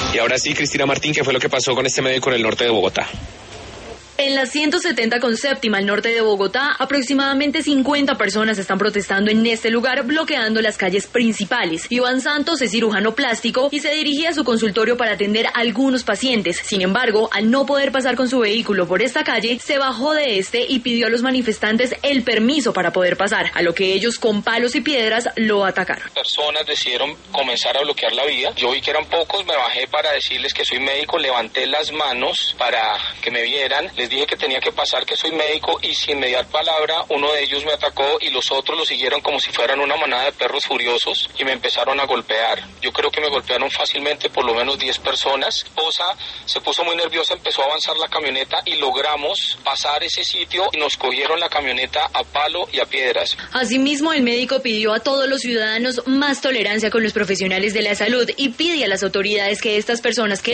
Y ahora sí, Cristina Martín, ¿qué fue lo que pasó con este médico en el norte de Bogotá? En la 170 con séptima al norte de Bogotá, aproximadamente 50 personas están protestando en este lugar, bloqueando las calles principales. Iván Santos es cirujano plástico y se dirigía a su consultorio para atender a algunos pacientes. Sin embargo, al no poder pasar con su vehículo por esta calle, se bajó de este y pidió a los manifestantes el permiso para poder pasar, a lo que ellos con palos y piedras lo atacaron. Personas decidieron comenzar a bloquear la vía. Yo vi que eran pocos, me bajé para decirles que soy médico, levanté las manos para que me vieran. Les dije que tenía que pasar, que soy médico, y sin mediar palabra uno de ellos me atacó y los otros lo siguieron como si fueran una manada de perros furiosos y me empezaron a golpear. Yo creo que me golpearon fácilmente por lo menos 10 personas. Mi esposa se puso muy nerviosa, empezó a avanzar la camioneta y logramos pasar ese sitio y nos cogieron la camioneta a palo y a piedras. Asimismo, el médico pidió a todos los ciudadanos más tolerancia con los profesionales de la salud y pide a las autoridades que estas personas que